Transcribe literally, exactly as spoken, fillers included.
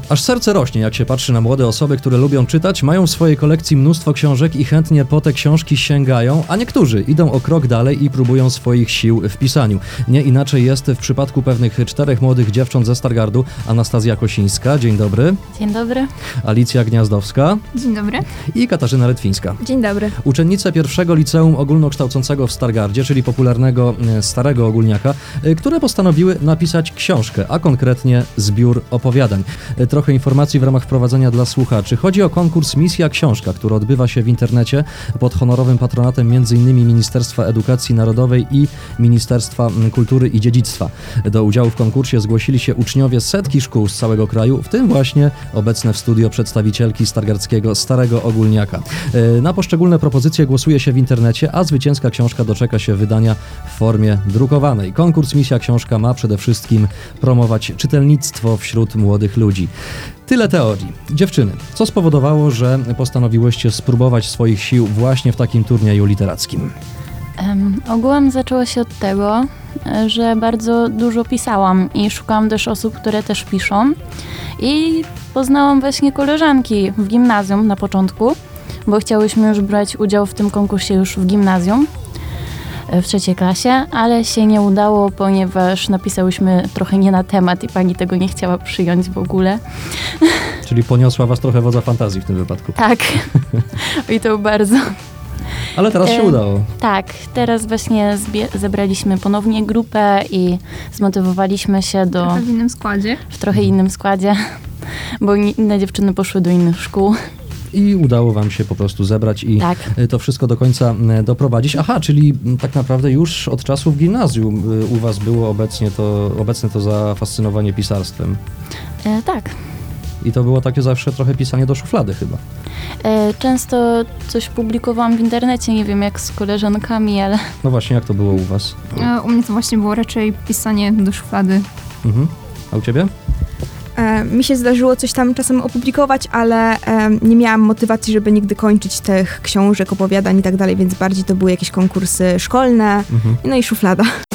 Aż serce rośnie, jak się patrzy na młode osoby, które lubią czytać, mają w swojej kolekcji mnóstwo książek i chętnie po te książki sięgają, a niektórzy idą o krok dalej i próbują swoich sił w pisaniu. Nie inaczej jest w przypadku pewnych czterech młodych dziewcząt ze Stargardu. Anastazja Kosińska, dzień dobry. Dzień dobry. Alicja Gniazdowska. Dzień dobry. I Katarzyna Rytwińska. Dzień dobry. Uczennice pierwszego liceum ogólnokształcącego w Stargardzie, czyli popularnego Starego Ogólniaka, które postanowiły napisać książkę, a konkretnie zbiór opowiadań. Trochę informacji w ramach wprowadzenia dla słuchaczy. Chodzi o konkurs Misja Książka, który odbywa się w internecie pod honorowym patronatem między innymi Ministerstwa Edukacji Narodowej i Ministerstwa Kultury i Dziedzictwa. Do udziału w konkursie zgłosili się uczniowie setki szkół z całego kraju, w tym właśnie obecne w studio przedstawicielki stargardzkiego Starego Ogólniaka. Na poszczególne propozycje głosuje się w internecie, a zwycięska książka doczeka się wydania w formie drukowanej. Konkurs Misja Książka ma przede wszystkim promować czytelnictwo wśród młodych ludzi. Tyle teorii. Dziewczyny, co spowodowało, że postanowiłyście spróbować swoich sił właśnie w takim turnieju literackim? Um, ogółem zaczęło się od tego, że bardzo dużo pisałam i szukałam też osób, które też piszą. I poznałam właśnie koleżanki w gimnazjum na początku, bo chciałyśmy już brać udział w tym konkursie już w gimnazjum, w trzeciej klasie, ale się nie udało, ponieważ napisałyśmy trochę nie na temat i pani tego nie chciała przyjąć w ogóle. Czyli poniosła was trochę wodza fantazji w tym wypadku. Tak. I to bardzo. Ale teraz się e, udało. Tak, teraz właśnie zbie- zebraliśmy ponownie grupę i zmotywowaliśmy się do... Trochę w innym składzie. W trochę innym składzie, bo inne dziewczyny poszły do innych szkół. I udało wam się po prostu zebrać i tak. to wszystko do końca doprowadzić. Aha, czyli tak naprawdę już od czasów gimnazjum u was było obecnie to, obecne to zafascynowanie pisarstwem. E, tak. I to było takie zawsze trochę pisanie do szuflady chyba. E, często coś publikowałam w internecie, nie wiem jak z koleżankami, ale... No właśnie, jak to było u was? E, u mnie to właśnie było raczej pisanie do szuflady. Mhm. A u ciebie? E, mi się zdarzyło coś tam czasem opublikować, ale e, nie miałam motywacji, żeby nigdy kończyć tych książek, opowiadań i tak dalej, więc bardziej to były jakieś konkursy szkolne, Mhm. no i szuflada.